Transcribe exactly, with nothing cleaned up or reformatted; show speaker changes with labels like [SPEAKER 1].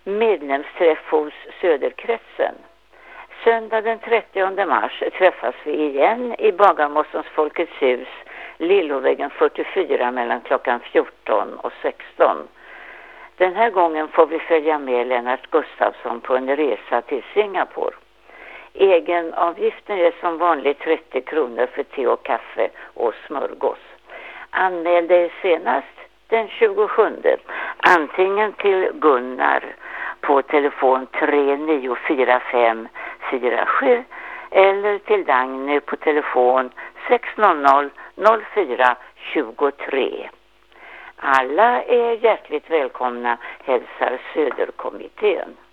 [SPEAKER 1] medlemsträff hos Söderkretsen. Söndag den trettionde mars träffas vi igen i Bagarmossens Folkets hus, Lillovägen fyrtiofyra mellan klockan fjorton och sexton. Den här gången får vi följa med Lennart Gustafsson på en resa till Singapore. Egenavgiften är som vanligt trettio kronor för te och kaffe och smörgås. Anmäl dig senast den tjugosjunde, antingen till Gunnar på telefon tre nio fyra fem fyra sju eller till Dagny på telefon sex noll noll noll fyra två tre. Alla är hjärtligt välkomna, hälsar Söderkommittén.